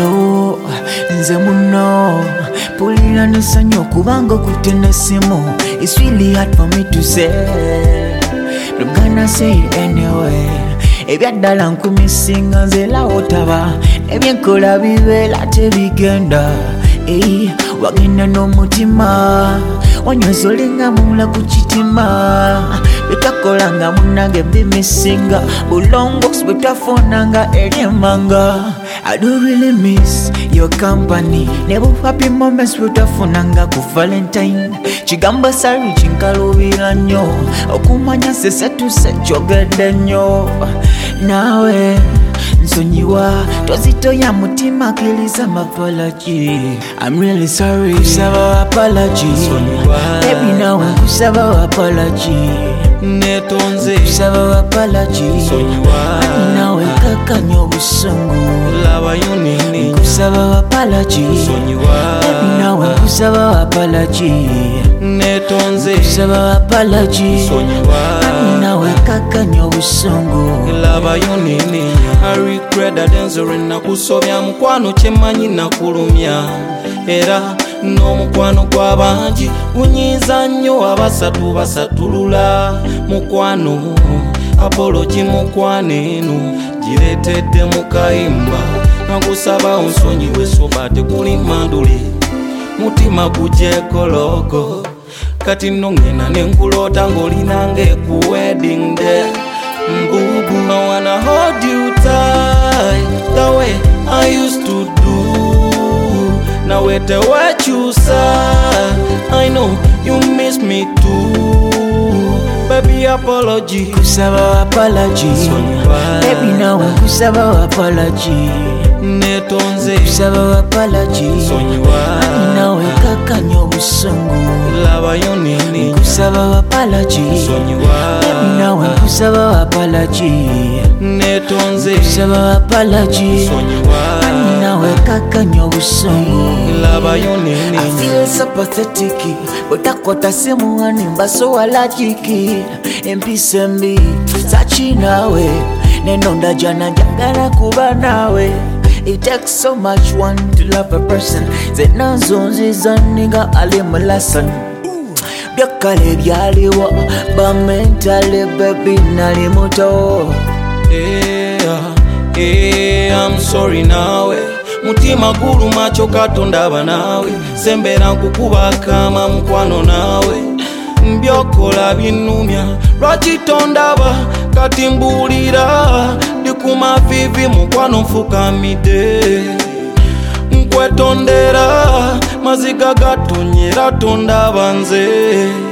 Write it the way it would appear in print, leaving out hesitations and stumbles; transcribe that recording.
Hello, nze muno pulira nesanyo kubanga kutenda simu. It's really hard for me to say, but I'm gonna say it anyway. Ebyaddala nkumisinga nze la otaba ebyenkola bibeera tebigenda. Wagenda n'omutima wanyweza olinga mula ku kitima bitakolanga munange bimisinga bulongos bitafonanga eryemanga. I do really miss your company. Never happy moments bitafonanga ku Valentine. Kigamba sari kinkalubira nnyo okumanya sese tusekyogedde nnyo nawe nsonyiwa tozito ya mutima kiliza apology. I'm really sorry kusaba apology. Baby nawe kusaba apology. Netonze kusaba apology. Ani nawe kakanya obusungu laba yunini kusaba apology. Baby nawe kusaba apology. Netonze kusaba apology. Ani nawe kakanya obusungu laba yunini. I regret that enzore nakusobya mukwano kyemanyi nakulumya era n'omukwano gw'abangi unyiza nnyo abasatu basatulula mukwano. Apology mukwano eno gireetedde mu kayimba nakusaba onsonyiwe soba tekuli mandule mutima gujekoloko kati nno ngenda nenkulota ng'olinanga eku wedding day. Mbubu, I wanna hold you tight the way I used to do. Now with the what you say, I know you miss me too. Baby apology, kusaba apology. Baby nawe kusaba apology. Netonze kusaba apology. Ani nawe kakanya obusungu laba yonini kusaba apology. Baby nawe kusaba apology. Netonze kusaba apology. Ani nawe kakanya obusungu laba yonini. I feel so pathetic utakota simu wani mbaso walajiki empise mbi sachi nawe nenonda jana jangara kuba nawe. It takes so much one to love a person. Zenazonzi zaninga ali mulasan byakale byaliwa ba mentally baby nali muto. I'm sorry nawe mutima gulu macho katonda banawe sembera nkukuba kama mukwano nawe mbyokola binumya lwakitondaba kati mbulira ndikuma vivi mukwano nfukamide nkwetondera maziga gatonyera tondaba nze.